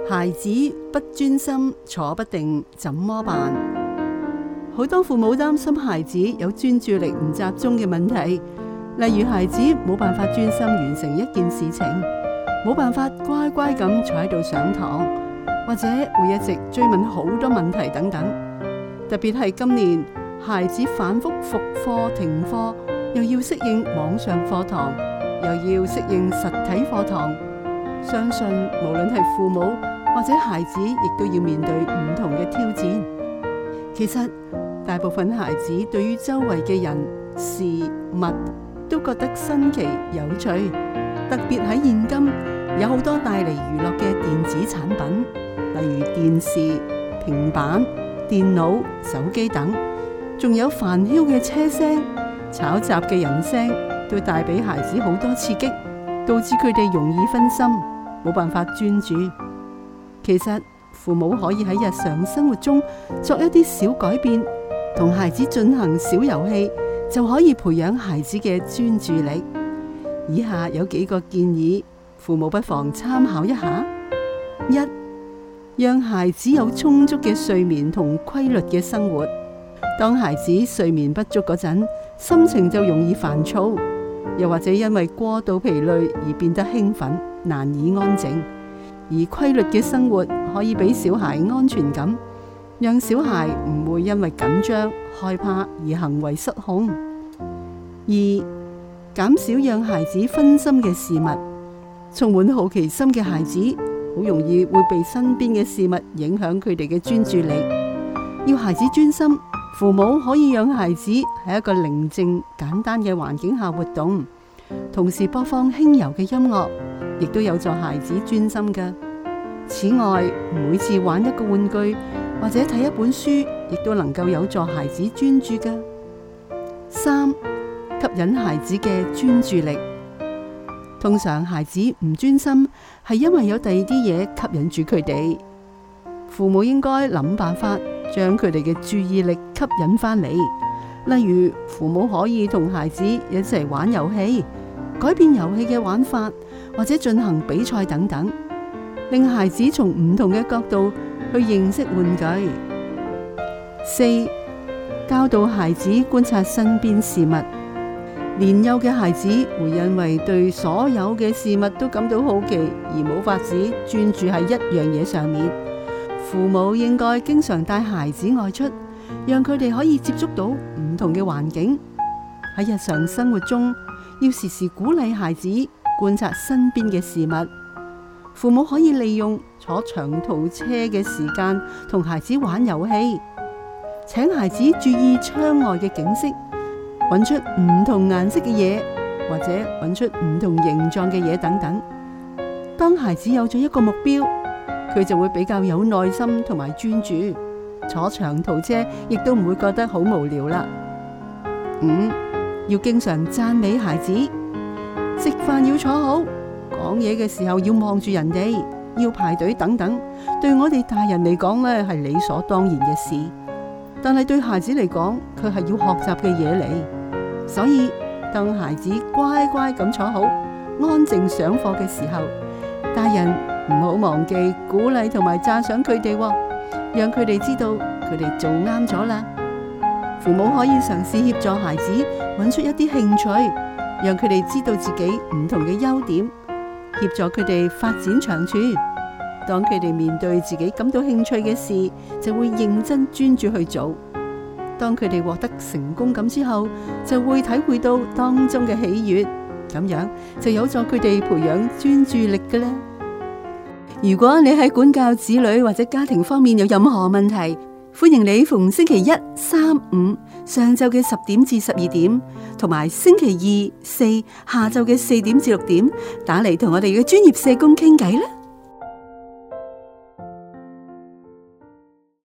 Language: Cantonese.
孩子不專心，坐不定，怎麼辦？好多父母擔心孩子有專注力唔集中嘅問題，例如孩子冇辦法專心完成一件事情，冇辦法乖乖咁坐喺度上堂，或者會一直追問好多問題等等。特別係今年，孩子反覆復課停課，又要適應網上課堂，又要適應實體課堂，相信無論係父母或者孩子，亦都要面對唔同嘅挑戰。其實大部分孩子對於周圍嘅人事物都覺得新奇有趣，特別喺現今有好多帶嚟娛樂嘅電子產品，例如電視、平板、電腦、手機等，仲有煩囂嘅車聲、嘈雜嘅人聲，都帶俾孩子好多刺激，導致佢哋容易分心，冇辦法專注。其實父母可以喺日常生活中作一啲小改變，同孩子進行小遊戲，就可以培養孩子嘅專注力。以下有幾個建議，父母不妨參考一下。一、讓孩子有充足嘅睡眠同規律嘅生活。當孩子睡眠不足嗰陣，心情就容易煩躁，又或者因為過度疲累而變得興奮，難以安靜。而規律嘅生活可以俾小孩安全感，讓小孩唔會因為緊張、害怕而行為失控。二、減少讓孩子分心嘅事物。充滿好奇心嘅孩子，好容易會被身邊嘅事物影響佢哋嘅專注力。要孩子專心，父母可以讓孩子喺一個寧靜、簡單嘅環境下活動，同時播放輕柔嘅音樂，亦都有助孩子專心㗎。此外，每次玩一個玩具或者睇一本書，亦都能夠有助孩子專注㗎。三、吸引孩子嘅專注力。通常孩子唔專心，係因為有第二啲嘢吸引住佢哋。父母應該諗辦法，將佢哋嘅注意力吸引返嚟。例如，父母可以同孩子一齊玩遊戲，改變遊戲嘅玩法，或者進行比賽等等，令孩子從唔同嘅角度去認識玩具。四、教導孩子觀察身邊事物。年幼嘅孩子會因為對所有嘅事物都感到好奇，而冇法子專注喺一樣嘢上面。父母應該經常帶孩子外出，讓佢哋可以接觸到唔同嘅環境。喺日常生活中，要時時鼓勵孩子觀察身邊嘅事物。父母可以利用坐長途車嘅時間同孩子玩遊戲，請孩子注意窗外嘅景色，揾出唔同顏色嘅嘢，或者揾出唔同形狀嘅嘢等等。當孩子有咗一個目標，佢就會比較有耐心同埋專注，坐長途車亦都唔會覺得好無聊啦。五、要經常讚美孩子，食飯要坐好，講嘢嘅時候要望住人哋，要排隊等等。對我哋大人嚟講呢，係理所當然嘅事，但係對孩子嚟講，佢係要學習嘅嘢嚟。所以當孩子乖乖咁坐好，安靜上課嘅時候，大人唔好忘記鼓勵同埋讚賞佢哋，讓佢哋知道佢哋做啱咗啦。父母可以嘗試協助孩子揾出一啲興趣，讓佢哋知道自己唔同嘅優點，協助佢哋發展長處。當佢哋面對自己感到興趣嘅事，就會認真專注去做。當佢哋獲得成功感之後，就會體會到當中嘅喜悅，咁樣就有助佢哋培養專注力㗎喇。如果你喺管教子女或者家庭方面有任何問題，歡迎你逢星期一、三、五上晝嘅10點至12點，同埋星期二、四下晝嘅4點至6點打嚟同我哋嘅專業社工傾偈啦。